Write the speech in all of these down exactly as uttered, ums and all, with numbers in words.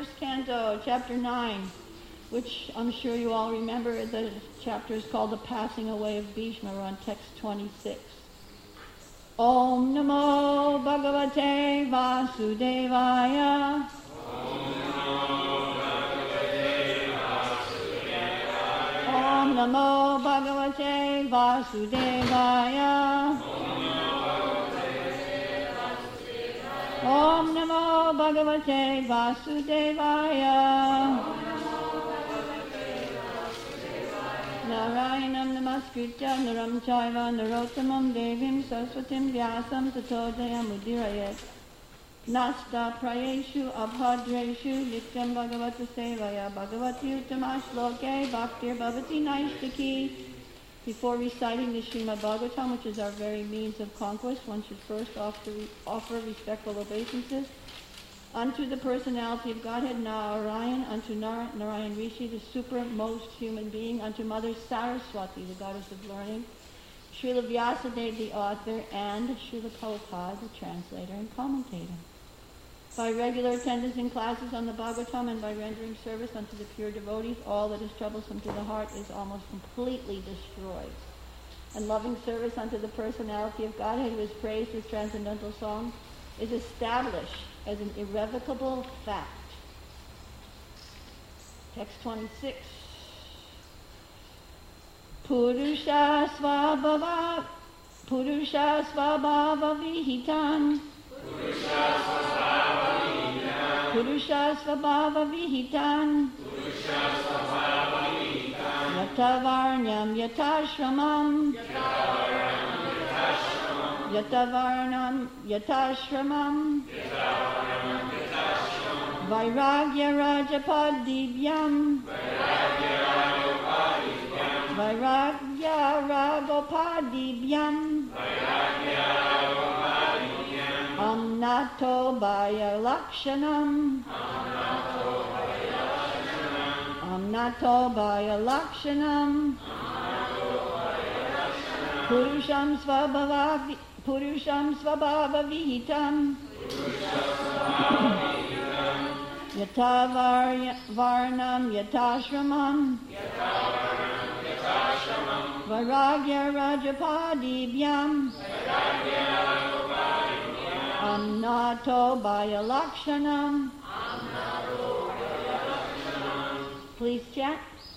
first canto, chapter nine, which I'm sure you all remember. The chapter is called The Passing Away of Bhishma. We're on text twenty-six. Om Namo Bhagavate Vasudevaya. Om Namo Bhagavate Vasudevaya. Om Namo Bhagavate Vasudevaya. Narayanam Namaskritya Naram Chaiva Narottamam Devim Saraswatim Vyasam Tato Jayamudirayet. Nasta Prayeshu Abhadreshu Nityam Bhagavata Sevaya Bhagavati Uttamashloke Bhaktir Bhavati Naishtaki. Before reciting the Srimad Bhagavatam, which is our very means of conquest, one should first offer, offer respectful obeisances unto the personality of Godhead Narayan, unto Nar- Narayan Rishi, the supermost human being, unto Mother Saraswati, the goddess of learning, Srila Vyasadeva, the author, and Srila Prabhupada, the translator and commentator. By regular attendance in classes on the Bhagavatam and by rendering service unto the pure devotees, all that is troublesome to the heart is almost completely destroyed. And loving service unto the personality of Godhead, who is praised with transcendental song, is established as an irrevocable fact. Text twenty-six. Purusha svabhava Purusha svabhava vihitan Purusha svabhava vihitan Yatavarnyam yatashramam Yatavarnam yatashramam Vairagya rajapadivyam Vairagya ragopadibhyam Amnato bhaya lakshanam Amnato bhaya lakshanam Purusham svabhava Purusham svabhava vihitam Yata varnam yatashramam Vairagya rajapadibhyam Amnato bhaya lakshanam. Please chant.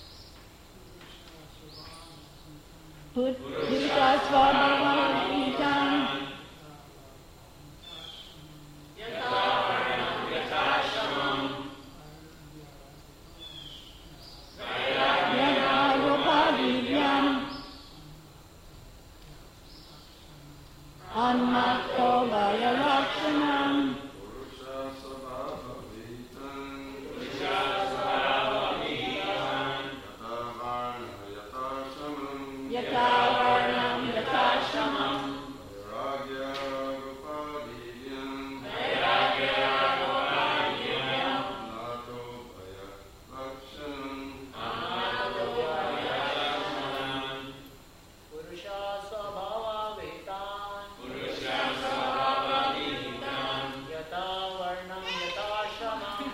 Purusha svabhava vihitam Anmato bhaya lakshanam Purusha svabhava vihitam Yatavarnam yatashramam Vairagya ragopadibhyam Amnato bhaya lakshanam Purusha svabhava vihitam Yatavarnam yatashramam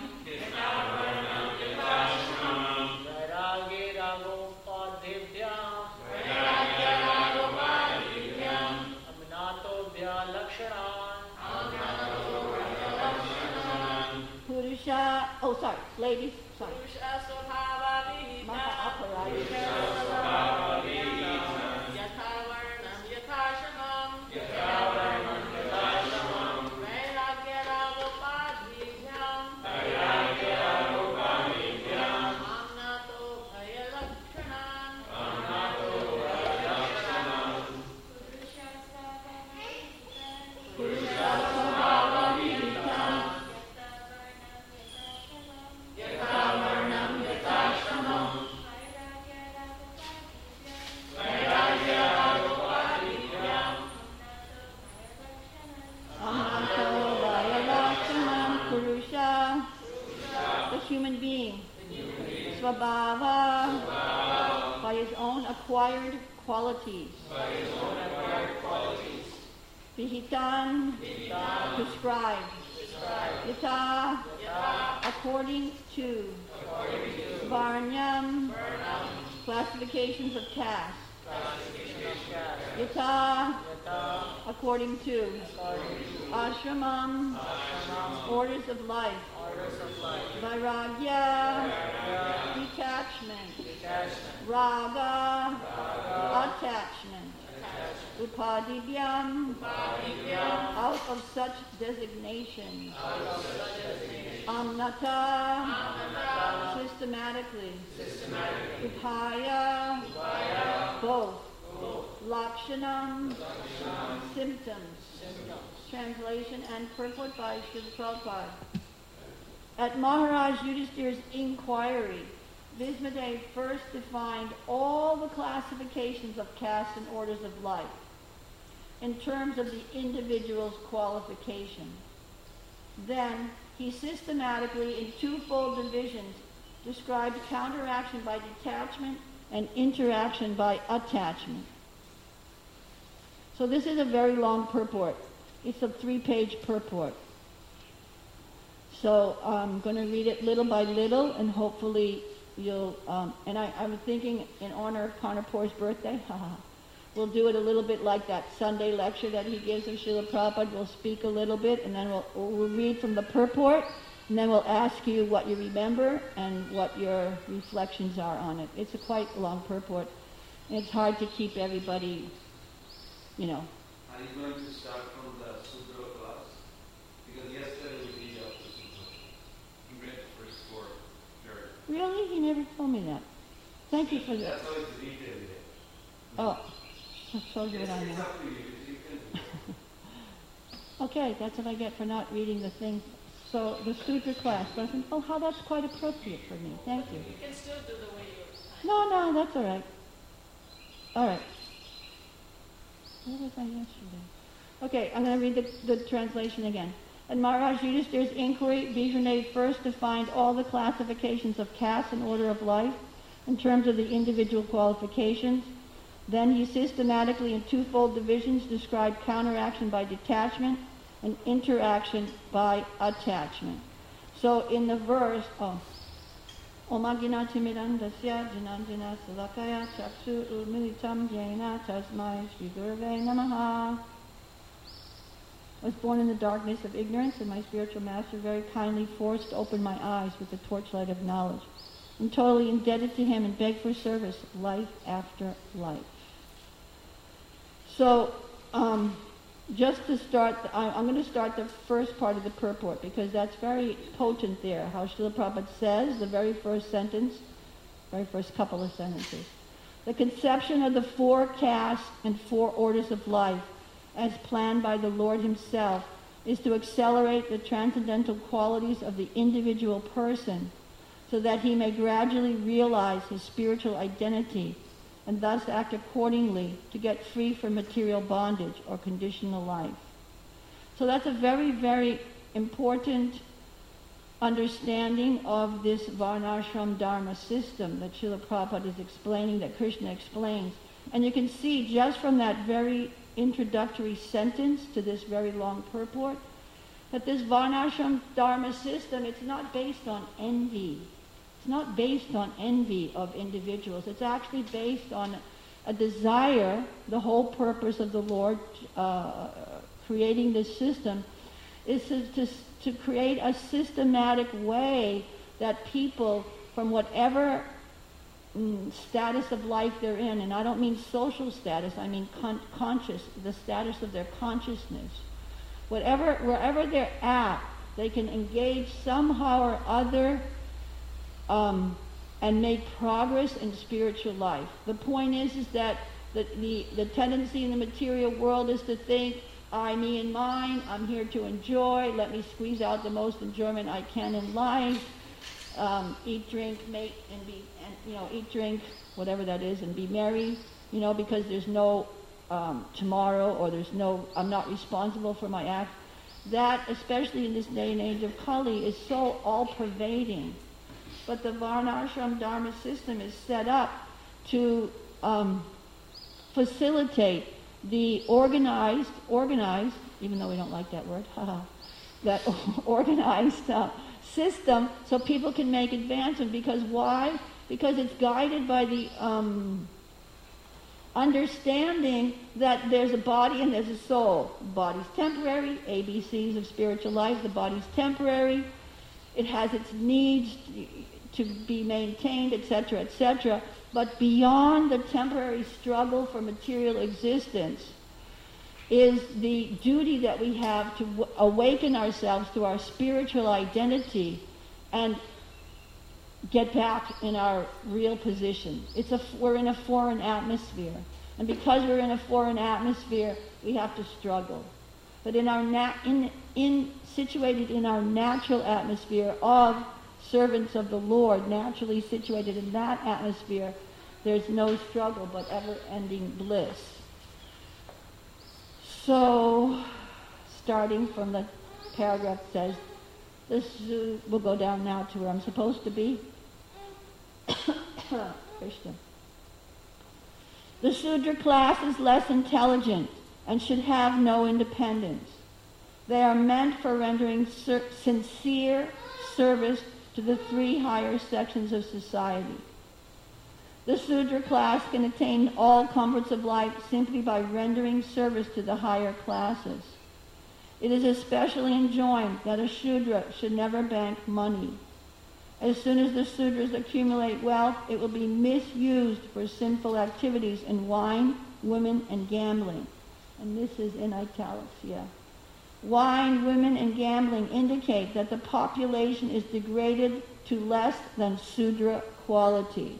Vairagya ragopadibhyam Amnato bhaya lakshanam Purusha, oh sorry, ladies, sorry. Purusha svabhava vihitam Maha aparaya. Yatavarnam yatashramam Vairagya ragopadibhyam Amnato bhaya lakshanam Purusha svabhava vihitam Yatavarnam yatashramam Vairagya ragopadibhyam Amnato bhaya lakshanam. Purusha, the human being. Svabhava, by his own acquired qualities. Vihitan, prescribed. Yata, according to Varnyam, classifications of caste. Yata, according to Ashramam, orders of life. Vairagya, detachment. Raga, attachment. Upadibhyam, out of such designations. Amnata, systematically. Upaya, both. Lakshanam, symptoms. Translation and purport by Srila Prabhupada. At Maharaj Yudhishthira's inquiry, Bhismadev first defined all the classifications of castes and orders of life in terms of the individual's qualification. Then he systematically, in twofold divisions, described counteraction by detachment and interaction by attachment. So this is a very long purport. It's a three-page purport. So I'm going to read it little by little, and hopefully you'll, um, and I, I'm thinking in honor of Karnapur's birthday, we'll do it a little bit like that Sunday lecture that he gives of Srila Prabhupada. We'll speak a little bit, and then we'll, we'll read from the purport, and then we'll ask you what you remember and what your reflections are on it. It's a quite long purport, and it's hard to keep everybody, you know. Are you going to start from the Sutra class? Because yesterday we read out the Sutra. You read the first four. Very. Really? He never told me that. Thank you for that. That's how it's detailed. Oh, so, so good It's, on it's you. up to you. You can Okay, that's what I get for not reading the thing. So the Sutra class doesn't. Oh, how that's quite appropriate for me. Thank you. You can still do the way you No, no, that's all right. All right. Where was I yesterday? Okay, I'm going to read the, the translation again. At Maharaj Yudhishthira's inquiry, Bhismadev first defined all the classifications of caste and order of life in terms of the individual qualifications. Then he systematically, in twofold divisions, described counteraction by detachment and interaction by attachment. So in the verse, oh, Omagina Timidandasya Jananjana Salakaya Chaksu Umilitam Jena Tasmai Shri Gurave Namaha. I was born in the darkness of ignorance, and my spiritual master very kindly forced to open my eyes with the torchlight of knowledge. I'm totally indebted to him and beg for service life after life. So, um, just to start, I, I'm going to start the first part of the purport because that's very potent there. How Srila Prabhupada says, the very first sentence, very first couple of sentences. The conception of the four castes and four orders of life as planned by the Lord himself is to accelerate the transcendental qualities of the individual person so that he may gradually realize his spiritual identity and thus act accordingly to get free from material bondage or conditional life. So that's a very, very important understanding of this Varnashram Dharma system that Srila Prabhupada is explaining, that Krishna explains. And you can see just from that very introductory sentence to this very long purport that this Varnashram Dharma system, it's not based on envy. It's not based on envy of individuals. It's actually based on a desire. The whole purpose of the Lord uh, creating this system is to, to, to create a systematic way that people from whatever mm, status of life they're in, and I don't mean social status, I mean con- conscious, the status of their consciousness, whatever, wherever they're at, they can engage somehow or other Um, and make progress in spiritual life. The point is, is that the, the, the tendency in the material world is to think, I, me, and mine, I'm here to enjoy, let me squeeze out the most enjoyment I can in life, um, eat, drink, make, and be, and, you know, eat, drink, whatever that is, and be merry, you know, because there's no um, tomorrow, or there's no, I'm not responsible for my act. That, especially in this day and age of Kali, is so all-pervading. But the Varnashram Dharma system is set up to um, facilitate the organized, organized, even though we don't like that word, that organized uh, system so people can make advancement. Because why? Because it's guided by the um, understanding that there's a body and there's a soul. The body's temporary, A B Cs of spiritual life. The body's temporary. It has its needs to be maintained, et cetera, et cetera. But beyond the temporary struggle for material existence is the duty that we have to w- awaken ourselves to our spiritual identity and get back in our real position. It's a, we're in a foreign atmosphere. And because we're in a foreign atmosphere, we have to struggle. But in our na- in, in situated in our natural atmosphere of servants of the Lord, naturally situated in that atmosphere, there's no struggle but ever-ending bliss. So, starting from the paragraph says, this uh, will go down now to where I'm supposed to be. Krishna. The Sudra class is less intelligent and should have no independence. They are meant for rendering ser- sincere service to the three higher sections of society. The Sudra class can attain all comforts of life simply by rendering service to the higher classes. It is especially enjoined that a Shudra should never bank money. As soon as the Sudras accumulate wealth, it will be misused for sinful activities in wine, women, and gambling. And this is in italics, yeah. Wine, women, and gambling indicate that the population is degraded to less than Sudra quality.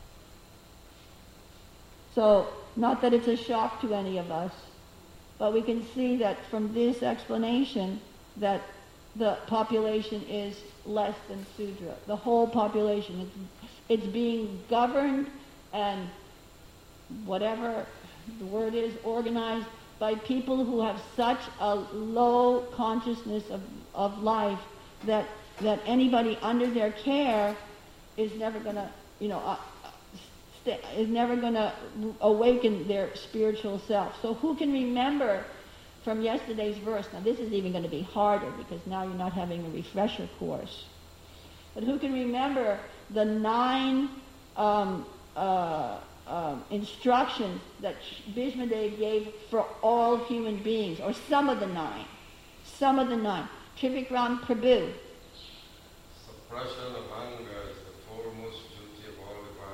So, not that it's a shock to any of us, but we can see that from this explanation that the population is less than Sudra. The whole population, it's, it's being governed and whatever the word is, organized by people who have such a low consciousness of, of life that that anybody under their care is never going to, you know, uh, st- is never going to awaken their spiritual self. So who can remember from yesterday's verse? Now this is even going to be harder because now you're not having a refresher course. But who can remember the nine um, uh, um, instructions that Bhishmadev gave for all human beings, or some of the nine? Some of the nine. Trivikram Prabhu. Suppression of anger is the foremost duty of all the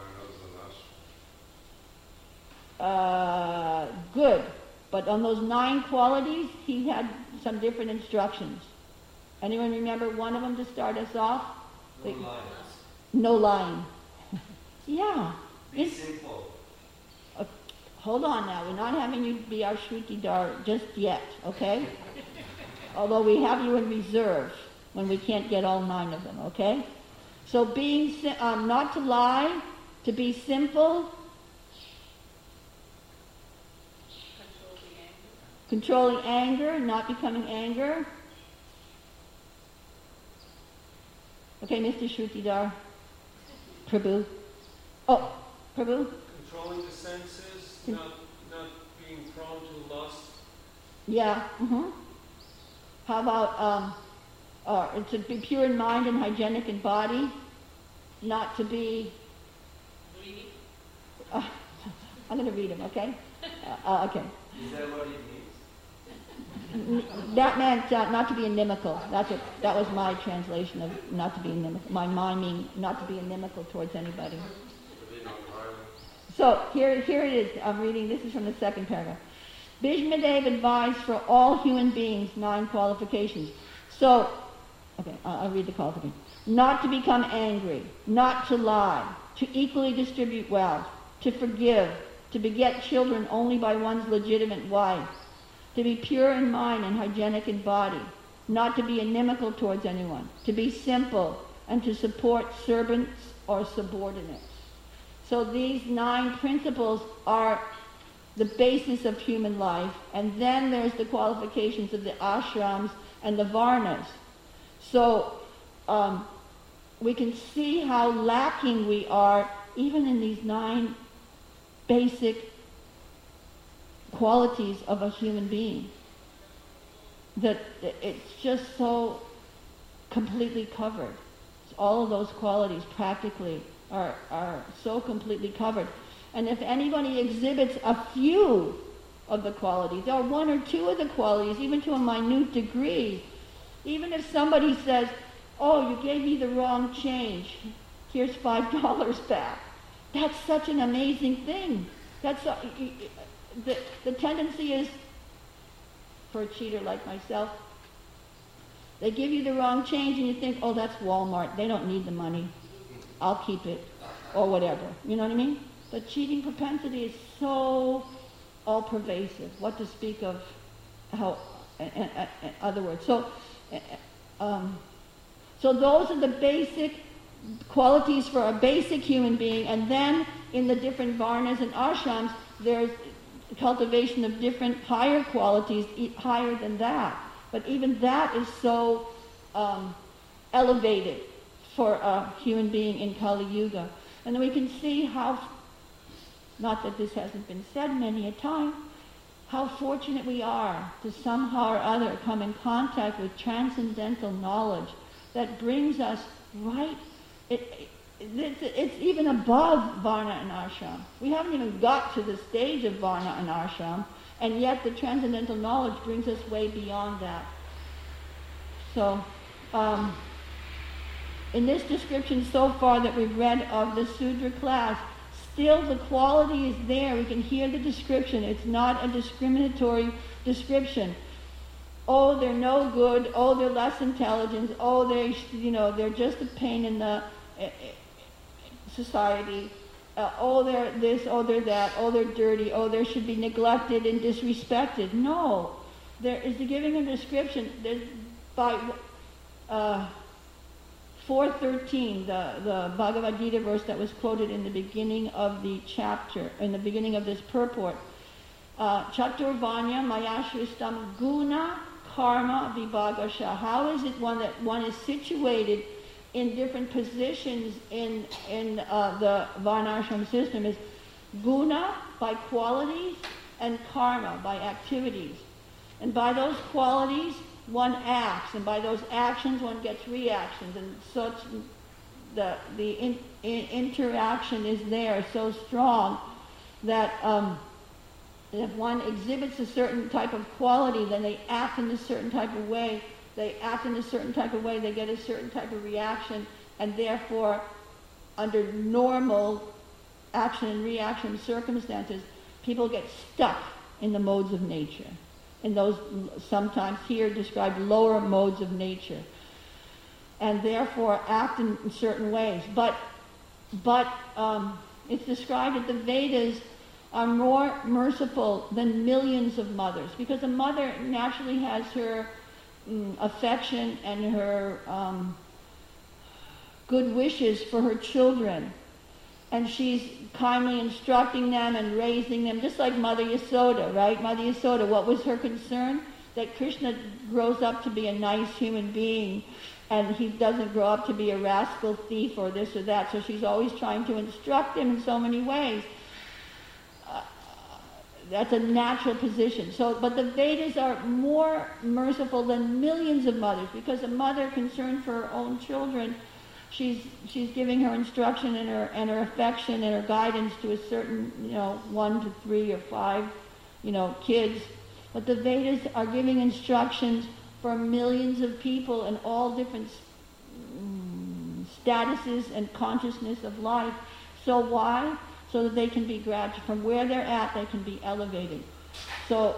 varnas and ashram. Uh, good. But on those nine qualities, he had some different instructions. Anyone remember one of them to start us off? No lying. No lying. Yeah. Be It's, simple. uh, hold on now. We're not having you be our Shrutidar just yet, okay? Although we have you in reserve when we can't get all nine of them, okay? So being, si- um, not to lie, to be simple, Control the anger. controlling anger, not becoming anger. Okay, Mister Shrutidar. Prabhu. Oh, Prabhu? Controlling the senses, Con- not not being prone to lust. Yeah. Mm-hmm. How about um, uh, to be pure in mind and hygienic in body, not to be. Greedy. Uh, I'm going to read him. Okay. Uh, uh, okay. Is that what it means? N- That meant uh, not to be inimical. That's what. That was my translation of not to be inimical. My miming, not to be inimical towards anybody. To be not violent. So here, here it is. I'm reading. This is from the second paragraph. Bhishmadev advised for all human beings nine qualifications. So, okay, I'll I'll read the qualifications. Not to become angry, not to lie, to equally distribute wealth, to forgive, to beget children only by one's legitimate wife, to be pure in mind and hygienic in body, not to be inimical towards anyone, to be simple, and to support servants or subordinates. So these nine principles are the basis of human life, and then there's the qualifications of the ashrams and the varnas. So um, we can see how lacking we are even in these nine basic qualities of a human being. That it's just so completely covered. All of those qualities practically are, are so completely covered. And if anybody exhibits a few of the qualities, or one or two of the qualities, even to a minute degree, even if somebody says, oh, you gave me the wrong change, here's five dollars back. That's such an amazing thing. That's a, the, the tendency is, for a cheater like myself, they give you the wrong change and you think, oh, that's Walmart. They don't need the money. I'll keep it. Or whatever. You know what I mean? The cheating propensity is so all-pervasive. What to speak of how, in, in, in other words. So, um, so those are the basic qualities for a basic human being. And then in the different varnas and ashrams, there's cultivation of different higher qualities, e- higher than that. But even that is so um, elevated for a human being in Kali Yuga. And then we can see how, not that this hasn't been said many a time, how fortunate we are to somehow or other come in contact with transcendental knowledge that brings us right, it, it, it's, it's even above Varna and Ashram. We haven't even got to the stage of Varna and Ashram, and yet the transcendental knowledge brings us way beyond that. So, um, in this description so far that we've read of the Sudra class, still the quality is there. We can hear the description. It's not a discriminatory description. Oh, they're no good. Oh, they're less intelligent. Oh, they, you know, they're just a pain in the uh, society. Uh, oh, they're this. Oh, they're that. Oh, they're dirty. Oh, they should be neglected and disrespected. No, there is the giving a description. There's, by uh, four thirteen, the, the Bhagavad Gita verse that was quoted in the beginning of the chapter, in the beginning of this purport. Uh, Chaturvanya Mayashristam Guna Karma Vibhagasha. How is it one that one is situated in different positions in in uh, the Varnashram system? Is Guna by qualities and Karma by activities. And by those qualities one acts, and by those actions one gets reactions, and such the the in, in, interaction is there so strong that um, if one exhibits a certain type of quality, then they act in a certain type of way. They act in a certain type of way, they get a certain type of reaction, and therefore, under normal action and reaction circumstances, people get stuck in the modes of nature. In those sometimes here described lower modes of nature, and therefore act in certain ways. But, but um, it's described that the Vedas are more merciful than millions of mothers, because a mother naturally has her um, affection and her um, good wishes for her children. And she's kindly instructing them and raising them, just like Mother Yasoda, right? Mother Yasoda, what was her concern? That Krishna grows up to be a nice human being, and he doesn't grow up to be a rascal thief or this or that. So she's always trying to instruct him in so many ways. Uh, that's a natural position. So, but the Vedas are more merciful than millions of mothers, because a mother concerned for her own children, She's she's giving her instruction and her and her affection and her guidance to a certain, you know, one to three or five, you know, kids. But the Vedas are giving instructions for millions of people in all different um, statuses and consciousness of life. So why? So that they can be graduated from where they're at. They can be elevated. So.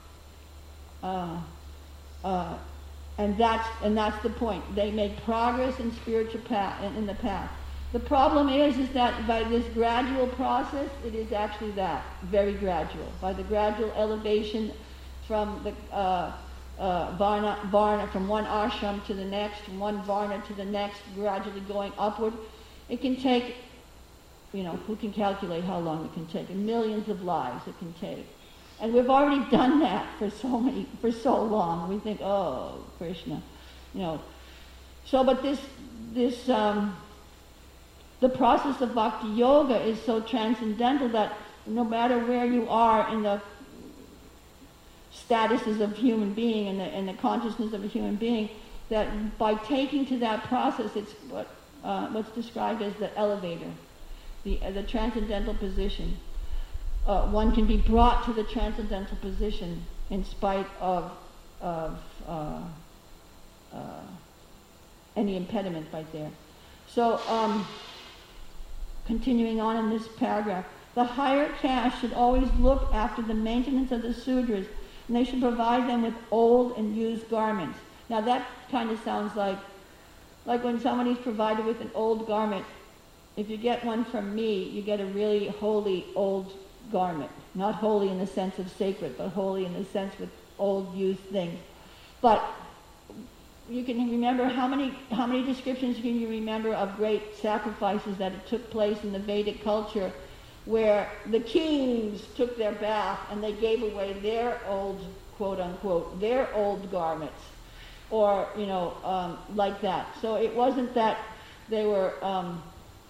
Uh, uh, And that's and that's the point. They make progress in spiritual path in, in the path. The problem is is that by this gradual process, it is actually that very gradual. By the gradual elevation from the uh, uh, varna varna from one ashram to the next, from one varna to the next, gradually going upward, it can take, you know, who can calculate how long it can take? And millions of lives it can take. And we've already done that for so many, for so long. We think, oh, Krishna, you know. So, but this, this, um, the process of bhakti yoga is so transcendental that no matter where you are in the statuses of human being and the, and the consciousness of a human being, that by taking to that process, it's what uh, what's described as the elevator, the uh, the transcendental position. Uh, one can be brought to the transcendental position in spite of of uh, uh, any impediment right there. So, um, continuing on in this paragraph, the higher caste should always look after the maintenance of the Sudras, and they should provide them with old and used garments. Now that kind of sounds like, like when somebody's provided with an old garment. If you get one from me, you get a really holy old garment. Not holy in the sense of sacred, but holy in the sense with old used things. But you can remember how many how many descriptions can you remember of great sacrifices that took place in the Vedic culture, where the kings took their bath and they gave away their old, quote unquote, their old garments, or you know, um, like that. So it wasn't that they were um,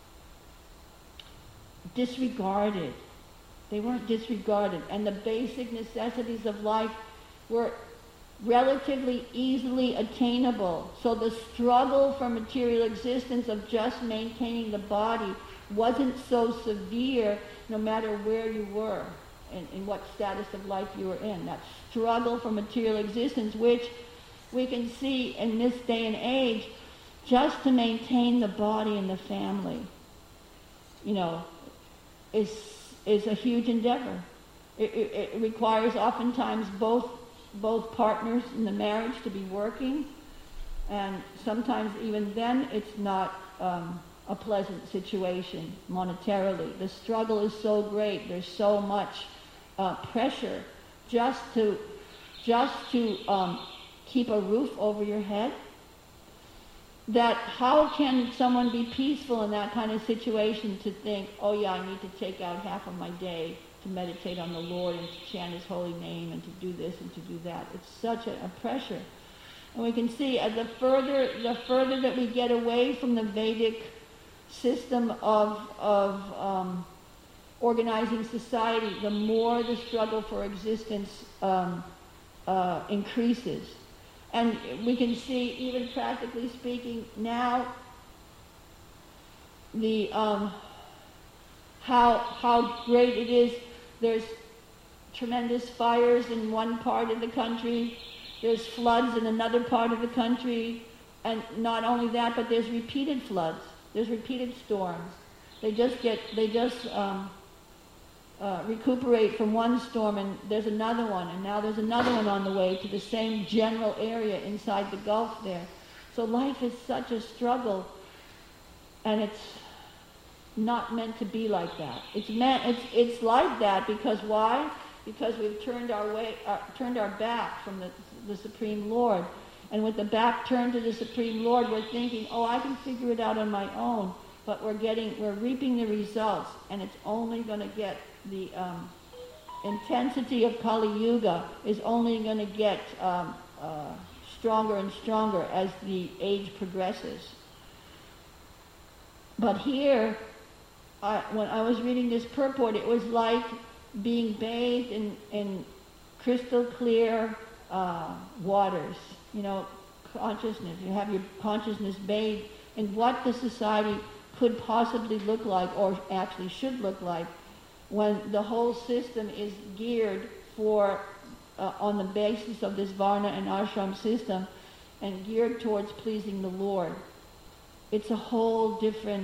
disregarded. They weren't disregarded, and the basic necessities of life were relatively easily attainable. So the struggle for material existence of just maintaining the body wasn't so severe no matter where you were and in what status of life you were in. That struggle for material existence, which we can see in this day and age, just to maintain the body and the family, you know, is is a huge endeavor. It, it, it requires oftentimes both both partners in the marriage to be working, and sometimes even then it's not um, a pleasant situation monetarily. The struggle is so great, there's so much uh, pressure just to just to um, keep a roof over your head, that how can someone be peaceful in that kind of situation to think, oh yeah, I need to take out half of my day to meditate on the Lord and to chant His holy name and to do this and to do that. It's such a, a pressure. And we can see as the further the further that we get away from the Vedic system of, of um, organizing society, the more the struggle for existence um, uh, increases. And we can see, even practically speaking, now the um, how how great it is. There's tremendous fires in one part of the country. There's floods in another part of the country. And not only that, but there's repeated floods. There's repeated storms. They just get, they just um, uh, recuperate from one storm, and there's another one, and now there's another one on the way to the same general area inside the Gulf there. So life is such a struggle, and it's not meant to be like that. It's meant. It's it's like that because why? Because we've turned our way, uh, turned our back from the the Supreme Lord, and with the back turned to the Supreme Lord, we're thinking, oh, I can figure it out on my own. But we're getting, we're reaping the results, and it's only going to get the um, intensity of Kali Yuga is only going to get um, uh, stronger and stronger as the age progresses. But here, I, when I was reading this purport, it was like being bathed in, in crystal clear uh, waters. You know, consciousness. You have your consciousness bathed in what the society could possibly look like, or actually should look like, when the whole system is geared for, uh, on the basis of this Varna and Ashram system, and geared towards pleasing the Lord. It's a whole different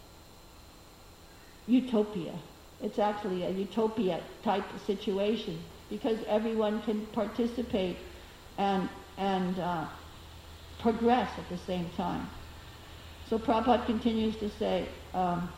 utopia. It's actually a utopia type of situation, because everyone can participate and and uh, progress at the same time. So Prabhupada continues to say, um,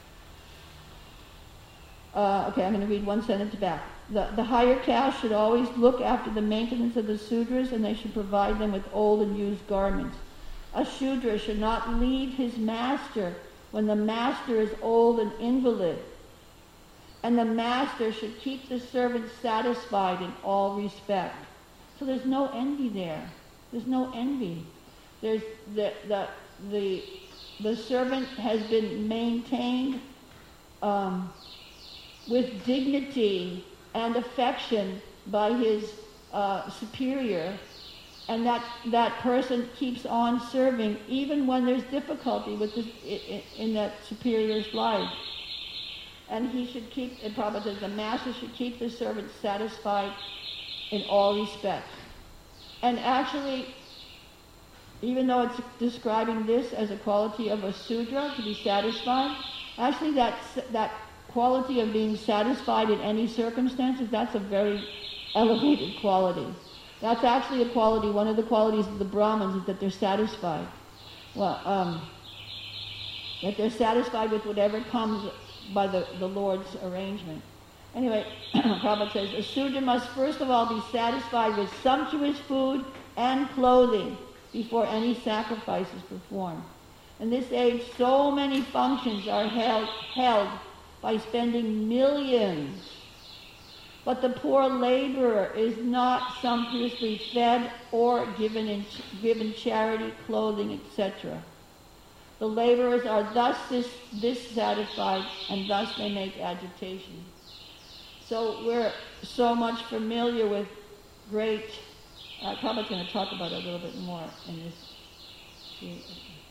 uh, okay, I'm going to read one sentence back. The, the higher caste should always look after the maintenance of the Sudras, and they should provide them with old and used garments. A Shudra should not leave his master when the master is old and invalid, and the master should keep the servant satisfied in all respect. So there's no envy there. There's no envy. There's the the the the servant has been maintained um, with dignity and affection by his uh, superior, and that that person keeps on serving even when there's difficulty with this, in, in that superior's life. And he should keep, and Prabhupada says, the master should keep the servant satisfied in all respects. And actually, even though it's describing this as a quality of a Sudra, to be satisfied, actually that that quality of being satisfied in any circumstances, that's a very elevated quality. That's actually a quality, one of the qualities of the Brahmins is that they're satisfied. Well, um, that they're satisfied with whatever comes by the, the Lord's arrangement. Anyway, Prabhupada says, a Sudra must first of all be satisfied with sumptuous food and clothing before any sacrifice is performed. In this age, so many functions are held, held by spending millions. But the poor laborer is not sumptuously fed or given, in, given charity, clothing, et cetera. The laborers are thus dis, dissatisfied, and thus they make agitation. So we're so much familiar with great, uh, Prabhupada's going to talk about it a little bit more in this,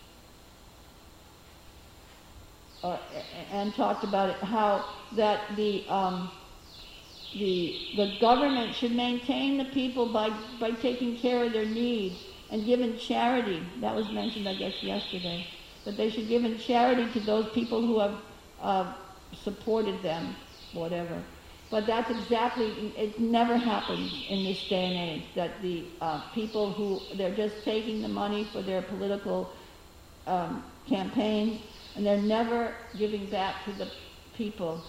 uh, and talked about it, how that the um, the the government should maintain the people by by taking care of their needs and giving charity. That was mentioned, I guess, yesterday. That they should give in charity to those people who have uh, supported them, whatever. But that's exactly, it never happens in this day and age, that the uh, people who, they're just taking the money for their political um, campaigns, and they're never giving back to the people.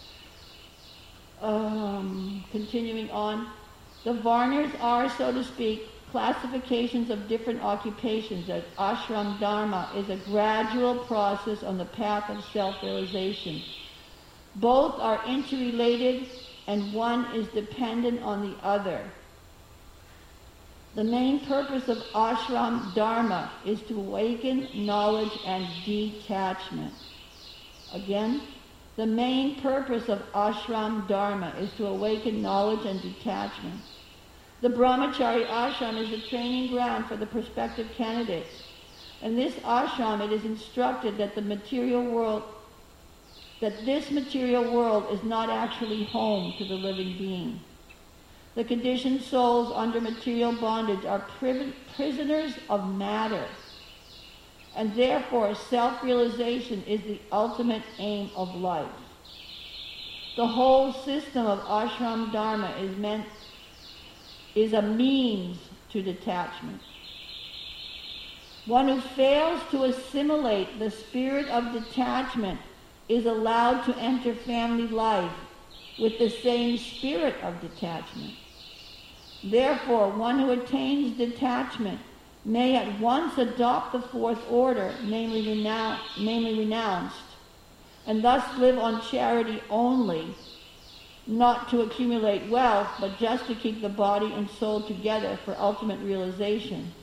Um, continuing on, the Varnas are, so to speak, classifications of different occupations, as ashram dharma is a gradual process on the path of self-realization. Both are interrelated and one is dependent on the other. The main purpose of ashram dharma is to awaken knowledge and detachment. Again, the main purpose of ashram dharma is to awaken knowledge and detachment. The brahmachari ashram is the training ground for the prospective candidates. In this ashram, it is instructed that the material world, that this material world is not actually home to the living being. The conditioned souls under material bondage are pri- prisoners of matter, and therefore self-realization is the ultimate aim of life. The whole system of ashram dharma is meant is a means to detachment. One who fails to assimilate the spirit of detachment is allowed to enter family life with the same spirit of detachment. Therefore, one who attains detachment may at once adopt the fourth order, namely, renoun- namely renounced, and thus live on charity only, not to accumulate wealth, but just to keep the body and soul together for ultimate realization.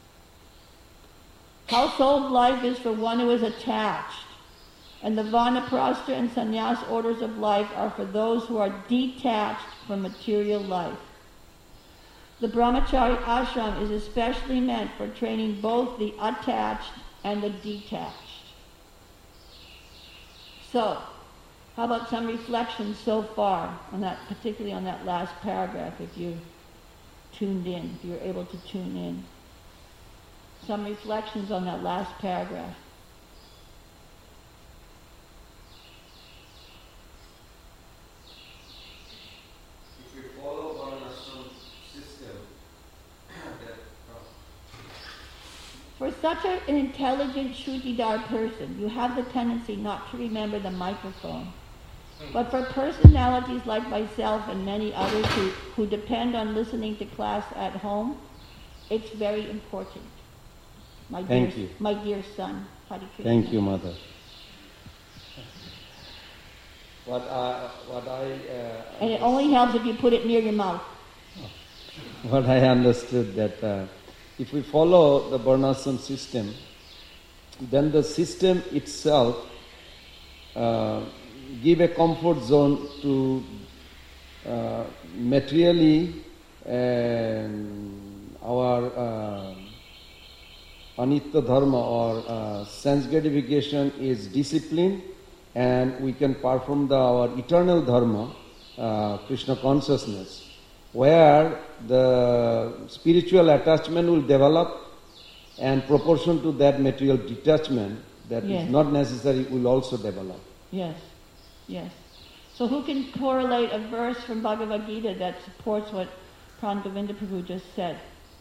Household life is for one who is attached, and the Vanaprastha and Sannyas orders of life are for those who are detached from material life. The Brahmachari ashram is especially meant for training both the attached and the detached. So, how about some reflections so far on that, particularly on that last paragraph, if you tuned in, if you were able to tune in. Some reflections on that last paragraph. If we follow Varnashram system, that For such a, an intelligent Shrutidar person, you have the tendency not to remember the microphone. But for personalities like myself and many others who, who depend on listening to class at home, it's very important. My Thank dear, you. My dear son, Hare Krishna. Thank you, Mother. What I, what I, uh, And it only helps if you put it near your mouth. what I understood that uh, if we follow the Varnashram system, then the system itself uh, give a comfort zone to uh, materially um, our uh, anitya dharma or uh, sense gratification is discipline, and we can perform the, our eternal dharma, uh, Krishna consciousness, where the spiritual attachment will develop, and proportion to that material detachment that Yes. is not necessary will also develop. Yes, yes. So who can correlate a verse from Bhagavad Gita that supports what Pran Govinda Prabhu just said?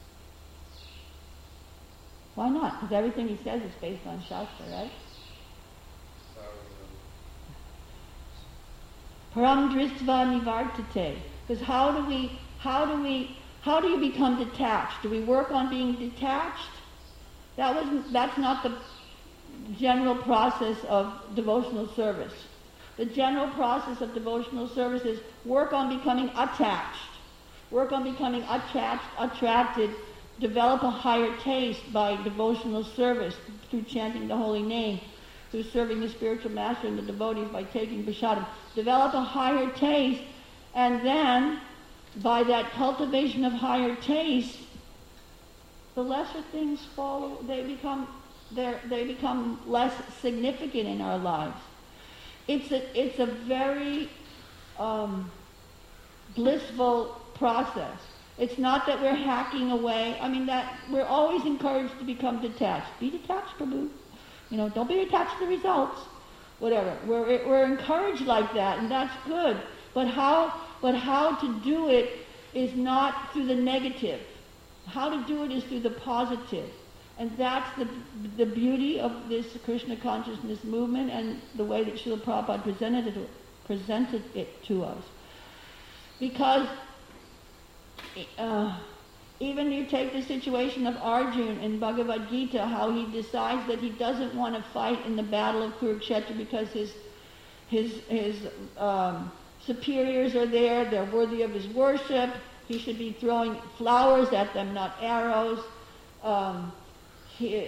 Why not? Because everything he says is based on Shastra, right? Param dristva nivartate. Because how do we, how do we, how do you become detached? Do we work on being detached? That wasn't, that's not the general process of devotional service. The general process of devotional service is work on becoming attached. Work on becoming attached, attracted, develop a higher taste by devotional service, through chanting the holy name, through serving the spiritual master and the devotees by taking prasadam. Develop a higher taste, and then by that cultivation of higher taste, the lesser things fall, they become, they become less significant in our lives. It's a, it's a very um, blissful process. It's not that we're hacking away. I mean, that we're always encouraged to become detached. Be detached, Prabhu. You know, don't be attached to the results. Whatever. We're we're encouraged like that, and that's good. But how but how to do it is not through the negative. How to do it is through the positive. And that's the the beauty of this Krishna consciousness movement and the way that Srila Prabhupada presented it, presented it to us. Because uh, even you take the situation of Arjuna in Bhagavad Gita, how he decides that he doesn't want to fight in the battle of Kurukshetra because his his his um, superiors are there, they're worthy of his worship. He should be throwing flowers at them, not arrows. Um, he,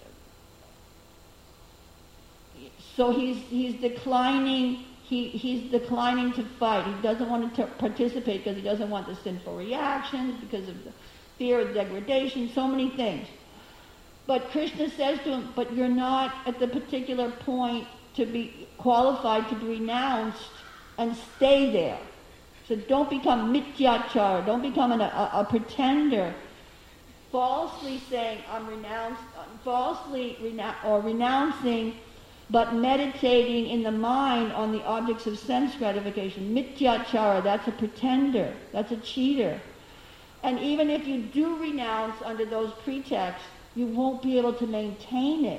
so he's he's declining. He he's declining to fight. He doesn't want to t- participate because he doesn't want the sinful reactions, because of the fear of degradation, so many things. But Krishna says to him, "But you're not at the particular point to be qualified to be renounced and stay there. So don't become mityachara. Don't become an, a, a pretender, falsely saying I'm renounced, falsely renoun- or renouncing." But meditating in the mind on the objects of sense gratification. Mityachara, that's a pretender, that's a cheater. And even if you do renounce under those pretexts, you won't be able to maintain it.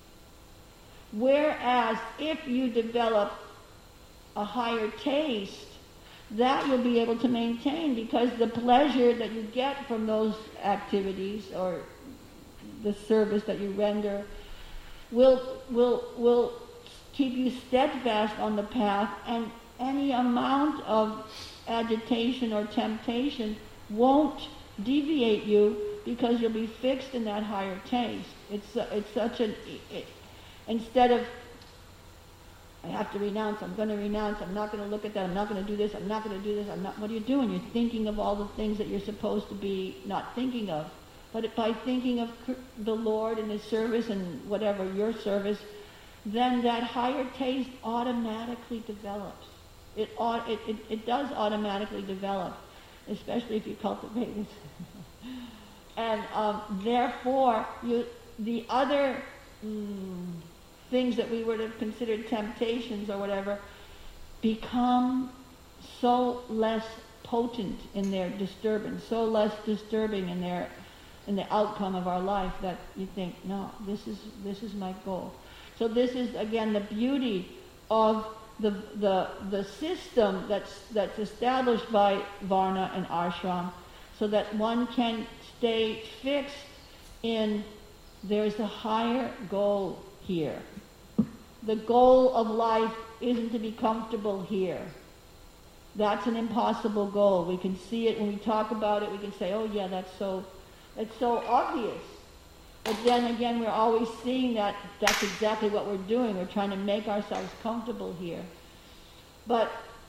Whereas if you develop a higher taste, that you'll be able to maintain, because the pleasure that you get from those activities or the service that you render will will will keep you steadfast on the path, and any amount of agitation or temptation won't deviate you, because you'll be fixed in that higher taste. It's it's such an it, instead of I have to renounce, I'm going to renounce, I'm not going to look at that, I'm not going to do this, I'm not going to do this, I'm not. What are you doing? You're thinking of all the things that you're supposed to be not thinking of. But by thinking of the Lord and His service and whatever, your service, then that higher taste automatically develops. It, it, it, it does automatically develop, especially if you cultivate it. And um, therefore, you, the other mm, things that we would have considered temptations or whatever become so less potent in their disturbance, so less disturbing in their in the outcome of our life, that you think, no, this is this is my goal. So this is again the beauty of the the the system that's that's established by Varna and Ashram, so that one can stay fixed in there's a higher goal here. The goal of life isn't to be comfortable here. That's an impossible goal. We can see it when we talk about it. We can say, oh yeah, that's so It's so obvious. But then again, we're always seeing that that's exactly what we're doing. We're trying to make ourselves comfortable here. But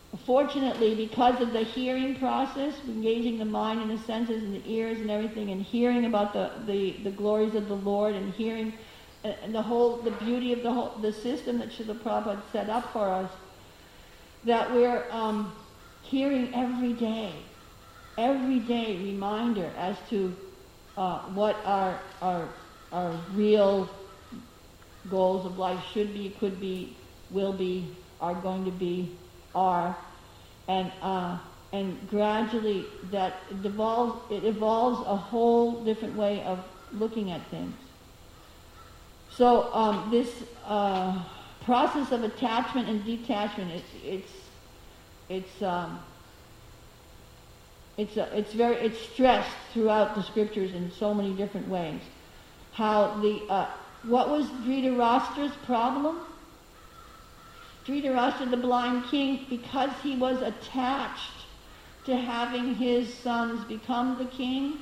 fortunately, because of the hearing process, engaging the mind and the senses and the ears and everything, and hearing about the, the, the glories of the Lord, and hearing uh, and the whole the beauty of the whole the system that Srila Prabhupada set up for us, that we're um, hearing every day, every day reminder as to uh, what our our our real goals of life should be, could be, will be, are going to be, are, and uh, and gradually that devolves, it evolves a whole different way of looking at things. So um, this uh, process of attachment and detachment, it's it's it's um, it's a, it's very it's stressed throughout the scriptures in so many different ways. How the uh, what was Dhritarashtra's problem? Dhritarashtra, the blind king, because he was attached to having his sons become the king,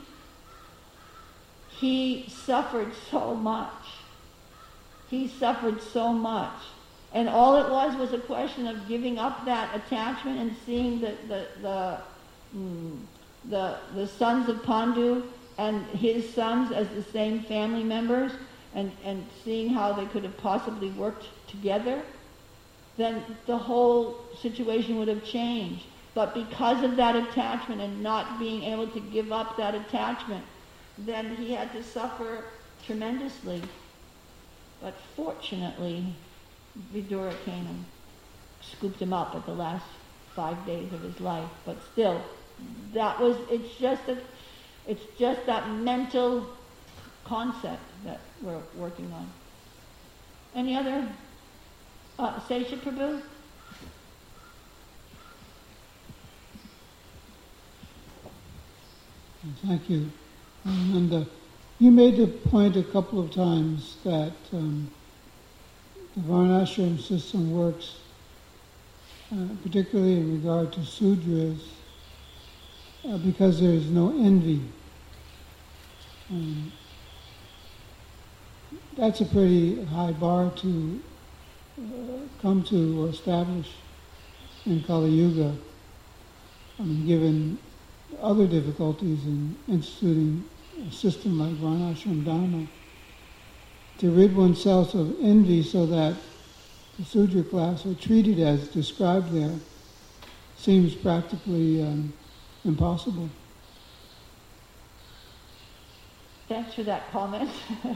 he suffered so much. He suffered so much. And all it was was a question of giving up that attachment and seeing the the the mm, the, the sons of Pandu and his sons as the same family members, and, and seeing how they could have possibly worked together, then the whole situation would have changed. But because of that attachment and not being able to give up that attachment, then he had to suffer tremendously. But fortunately, Vidura came and scooped him up at the last five days of his life. But still, that was, it's just a, it's just that mental concept that we're working on. Any other? Uh, Sesha Prabhu? Thank you. And uh, you made the point a couple of times that um, the Varnashram system works, uh, particularly in regard to Sudras, uh, because there is no envy. Um, that's a pretty high bar to uh, come to or establish in Kali Yuga. I mean, given other difficulties in instituting a system like Varnashram Dharma, to rid oneself of envy so that the Sudra class are treated as described there seems practically um, impossible. Thanks for that comment.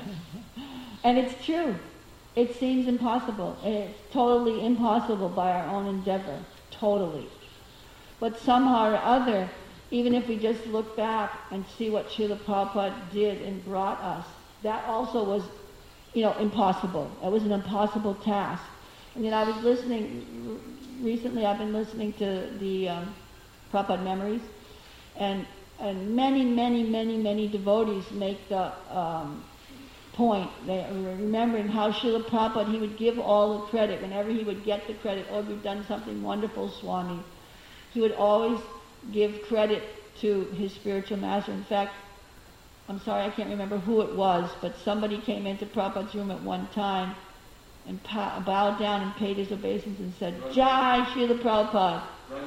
And it's true. It seems impossible. It's totally impossible by our own endeavor. Totally. But somehow or other, even if we just look back and see what Srila Prabhupada did and brought us, that also was, you know, impossible. It was an impossible task. And then I was listening, recently I've been listening to the um, Prabhupada Memories, and and many, many, many, many devotees make the um, point, they are remembering how Srila Prabhupada, he would give all the credit. Whenever he would get the credit, oh, you've done something wonderful, Swami. He would always give credit to his spiritual master. In fact, I'm sorry, I can't remember who it was, but somebody came into Prabhupada's room at one time and pa- bowed down and paid his obeisance and said, Jai Srila Prabhupada.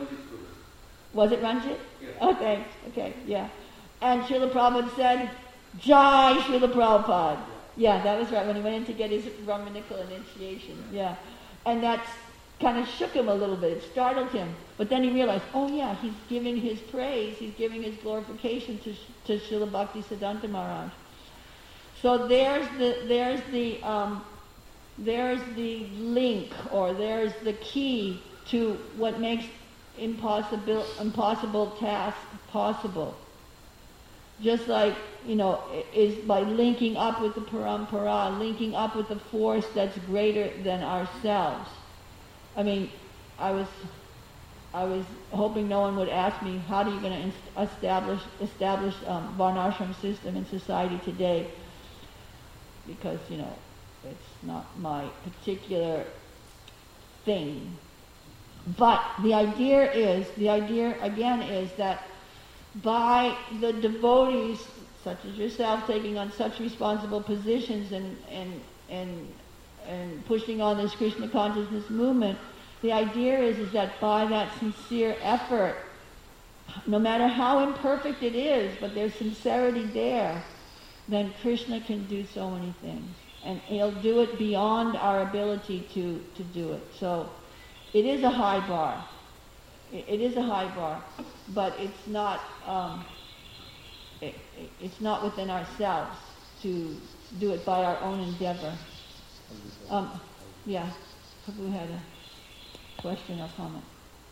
Was it Ranjit? Yeah. Oh, thanks. Okay, yeah. And Srila Prabhupada said, Jai Srila Prabhupada. Yeah, that was right, when he went in to get his Brahmanical initiation. Yeah. And that's kind of shook him a little bit. It startled him. But then he realized, oh yeah, he's giving his praise, he's giving his glorification to, to Srila Bhakti Siddhanta Maharaj. So there's the there's the um, there's the link, or there's the key to what makes impossible impossible tasks possible. Just like, you know, is by linking up with the parampara, linking up with the force that's greater than ourselves. I mean, I was, I was hoping no one would ask me, how are you going to inst- establish establish um, Varnashram system in society today? Because, you know, it's not my particular thing. But the idea is, the idea again is that by the devotees, such as yourself, taking on such responsible positions and and and and pushing on this Krishna consciousness movement, the idea is, is that by that sincere effort, no matter how imperfect it is, but there's sincerity there, then Krishna can do so many things. And he'll do it beyond our ability to, to do it. So it is a high bar. It, it is a high bar, but it's not, um, it, it, it's not within ourselves to do it by our own endeavor. Um, yeah, Prabhu had a question or comment.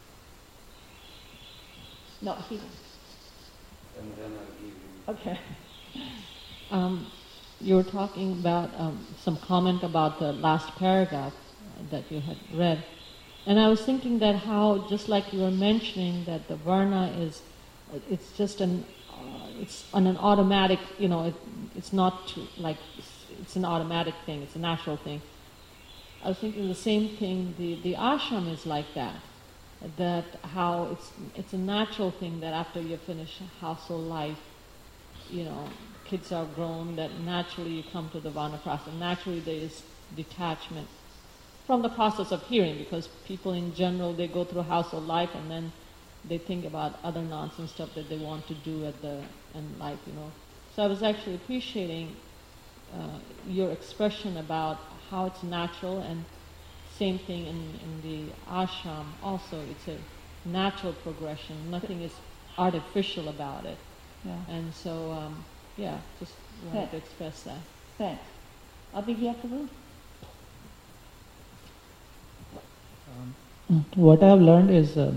No, he didn't. And then I'll give you. Okay. Um, you were talking about um, some comment about the last paragraph that you had read. And I was thinking that how, just like you were mentioning, that the varna is, it's just an, uh, it's on an automatic, you know, it, it's not too, like, it's, it's an automatic thing, it's a natural thing. I was thinking the same thing, the, the ashram is like that. That how it's it's a natural thing that after you finish household life, you know, kids are grown, that naturally you come to the vanaprastha. Naturally there is detachment from the process of hearing, because people in general, they go through household life and then they think about other nonsense stuff that they want to do at the in life, you know. So I was actually appreciating uh, your expression about how it's natural, and same thing in, in the ashram also. It's a natural progression. Nothing is artificial about it. Yeah. And so, um, yeah, just wanted Okay. to express that. Thanks. Abhigya Prabhu? Um, what I have learned is uh,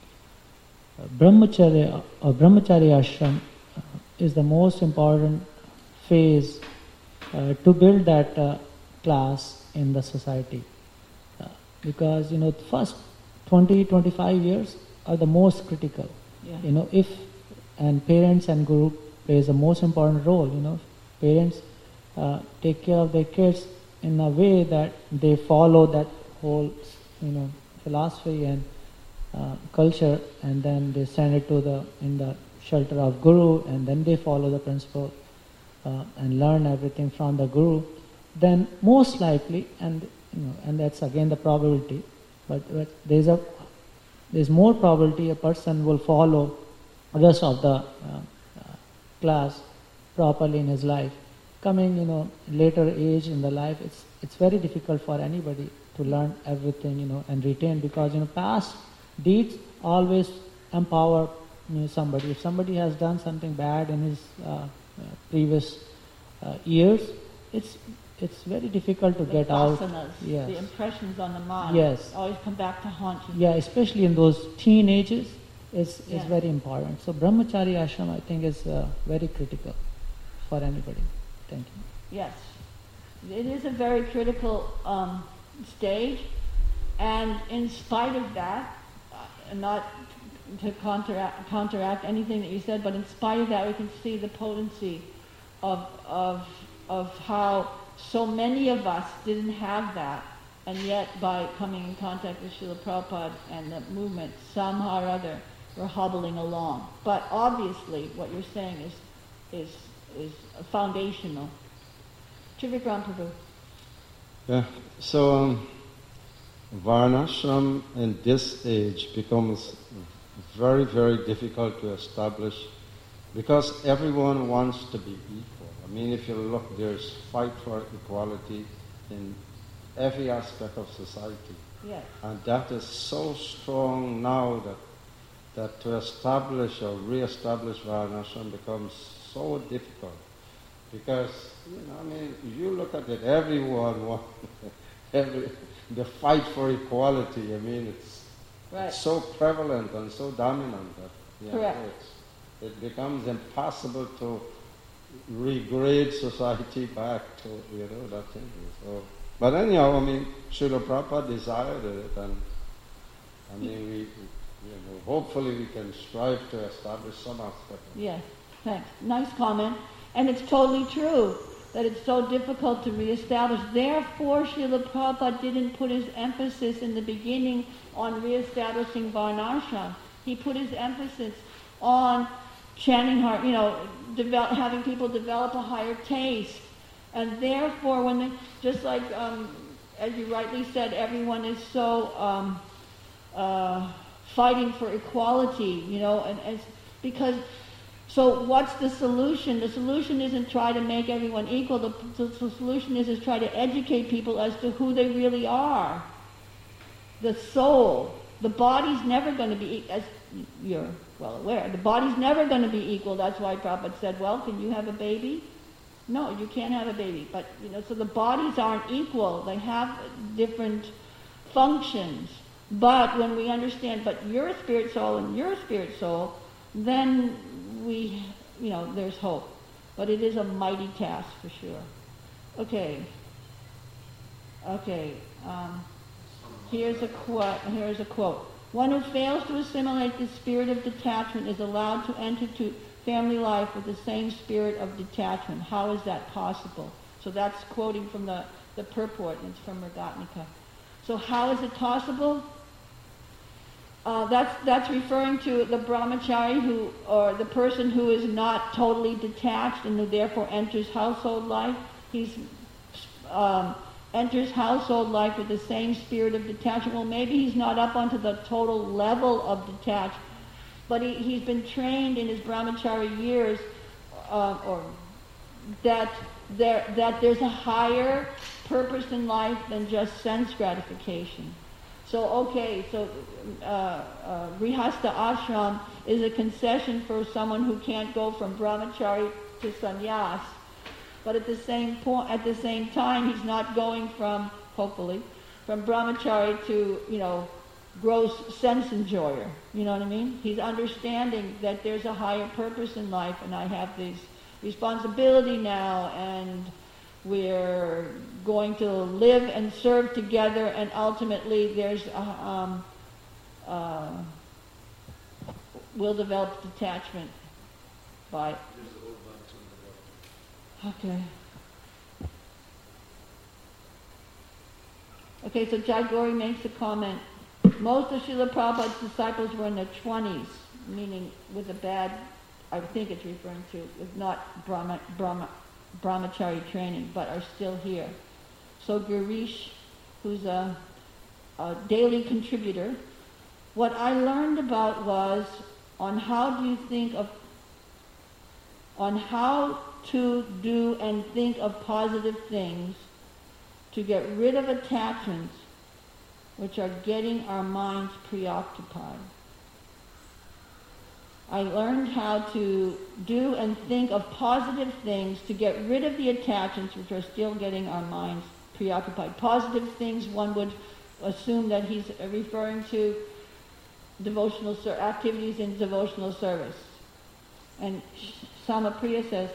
brahmacharya or brahmachari ashram uh, is the most important phase uh, to build that uh, class in the society. Uh, because, you know, the first twenty to twenty-five years are the most critical. Yeah. You know, if, and parents and guru plays the most important role, you know. Parents uh, take care of their kids in a way that they follow that whole, you know, philosophy and uh, culture, and then they send it to the, in the shelter of guru, and then they follow the principle uh, and learn everything from the guru. Then most likely, and you know, and that's again the probability, but, but there's a there's more probability a person will follow the rest of the uh, uh, class properly in his life. Coming, you know, later age in the life, it's it's very difficult for anybody to learn everything, you know, and retain, because, you know, past deeds always empower, you know, somebody. If somebody has done something bad in his uh, uh, previous uh, years, it's it's very difficult to The get out. vasanas, Yes. the impressions on the mind, Yes. always come back to haunt you. Yeah, especially in those teen ages, is Yeah. is very important. So brahmachari ashram, I think, is uh, very critical for anybody. Thank you. Yes. It is a very critical um, stage, and in spite of that, uh, not to counteract, counteract anything that you said, but in spite of that, we can see the potency of, of, of how so many of us didn't have that, and yet by coming in contact with Srila Prabhupada and the movement, somehow or other, we're hobbling along. But obviously, what you're saying is is is foundational. Trivikram Prabhu. Yeah. So um, Varnashram in this age becomes very, very difficult to establish, because everyone wants to be equal. I mean, if you look, there's fight for equality in every aspect of society. Yes. And that is so strong now that that to establish or re-establish Varnashram becomes so difficult. Because, you know, I mean, you look at it, everyone wants, every, the fight for equality, I mean, it's, Right. it's so prevalent and so dominant that, you know, Correct. it's, it becomes impossible to regrade society back to, you know, that thing. So, but anyhow, I mean, Srila Prabhupada desired it, and I mean, we, you know, hopefully we can strive to establish some aspect of it. Yes. Thanks. Nice comment. And it's totally true that it's so difficult to reestablish. Therefore, Srila Prabhupada didn't put his emphasis in the beginning on reestablishing Varnashram. He put his emphasis on chanting heart, you know, develop, having people develop a higher taste. And therefore, when they, just like, um, as you rightly said, everyone is so um, uh, fighting for equality, you know, and, and because, so what's the solution? The solution isn't try to make everyone equal. The, the solution is, is try to educate people as to who they really are. The soul. The body's never going to be, as you're well aware, the body's never going to be equal. That's why Prabhupada said, well, can you have a baby? No, you can't have a baby. But, you know, so the bodies aren't equal. They have different functions. But when we understand, but you're a spirit soul and you're a spirit soul, then we, you know, there's hope. But it is a mighty task for sure. Okay. Okay. Um, here's a quote. Here's a quote. One who fails to assimilate the spirit of detachment is allowed to enter to family life with the same spirit of detachment. How is that possible? So that's quoting from the, the purport, and it's from Ragatnika. So how is it possible? Uh, that's that's referring to the brahmachari who, or the person who is not totally detached and who therefore enters household life. He's um, enters household life with the same spirit of detachment. Well, maybe he's not up onto the total level of detached, but he, he's been trained in his brahmachari years, uh, or that there that there's a higher purpose in life than just sense gratification. So, okay, so uh, uh, Grihastha ashram is a concession for someone who can't go from brahmachari to sannyas. But at the same point, at the same time, he's not going from, hopefully, from brahmachari to, you know, gross sense enjoyer. You know what I mean? He's understanding that there's a higher purpose in life, and I have this responsibility now, and we're going to live and serve together, and ultimately there's a, um, uh, we'll develop detachment by. Okay. Okay, so Jai Gauri makes a comment. Most of Srila Prabhupada's disciples were in their twenties, meaning with a bad, I think it's referring to, with not Brahma, Brahma, brahmachari training, but are still here. So Girish, who's a, a daily contributor, what I learned about was on how do you think of, on how to do and think of positive things to get rid of attachments which are getting our minds preoccupied. I learned how to do and think of positive things to get rid of the attachments which are still getting our minds preoccupied. Positive things, one would assume that he's referring to devotional ser- activities in devotional service. And Samapriya says,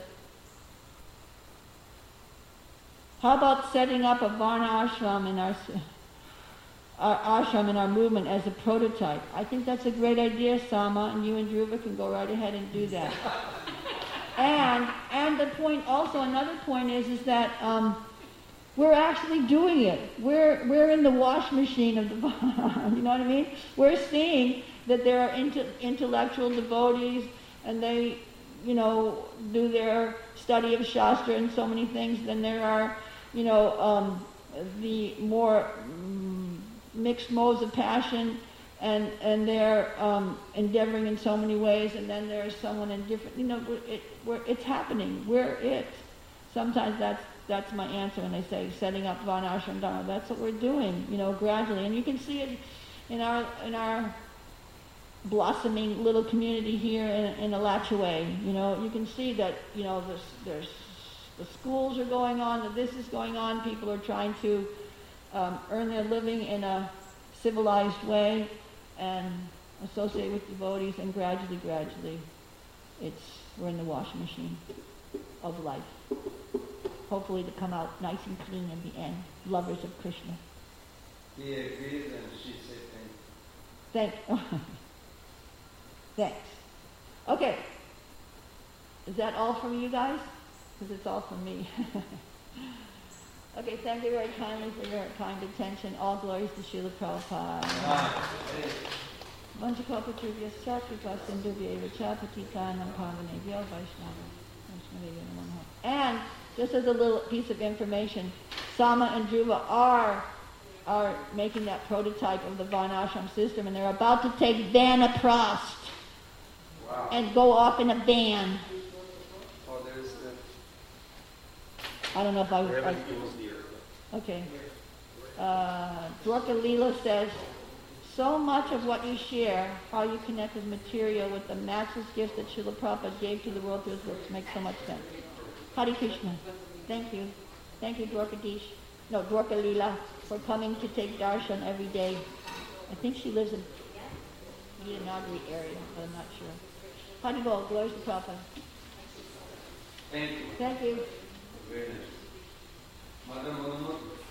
how about setting up a Varna ashram in our, our ashram in our movement as a prototype? I think that's a great idea, Sama, and you and Dhruva can go right ahead and do that. and and the point also, another point is is that um, we're actually doing it. We're we're in the wash machine of the Varna. You know what I mean? We're seeing that there are inte- intellectual devotees, and they, you know, do their study of Shastra and so many things. Then there are, you know, um, the more um, mixed modes of passion, and and they're um, endeavoring in so many ways. And then there's someone in different, you know, it, we're, it's happening. We're it. Sometimes that's that's my answer when they say setting up Varnashram Dharma. That's what we're doing, you know, gradually. And you can see it in our in our blossoming little community here in, in Alachua. You know, you can see that, you know, there's, there's the schools are going on, that this is going on. People are trying to um, earn their living in a civilized way and associate with devotees, and gradually, gradually, it's we're in the washing machine of life. Hopefully to come out nice and clean in the end, lovers of Krishna. He agrees and she said thank you. Thank Thanks. Okay. Is that all from you guys? Because it's all from me. Okay, thank you very kindly for your kind attention. All glories to Srila Prabhupada. Vanchakalpatrubhyascha kripa sindhubhyeva cha patitanam pavanebhyo vaishnava. And just as a little piece of information, Sama and Dhruva are are making that prototype of the Varnashram system, and they're about to take Vanaprost Wow. and go off in a van. Oh, there is the... I don't know if I We was... haven't closed the area. Okay. Uh, Dwarka Leela says, so much of what you share, how you connect with material, with the matchless gift that Srila Prabhupada gave to the world through his books, makes so much sense. Hare Krishna. Thank you. Thank you, Dwarkadish. No, Dwarka Leela, for coming to take darshan every day. I think she lives in the Nagari area, but I'm not sure. Hare Bol, glories to Prabhupada. Thank you. Thank you. Very nice. Mother Mohammed.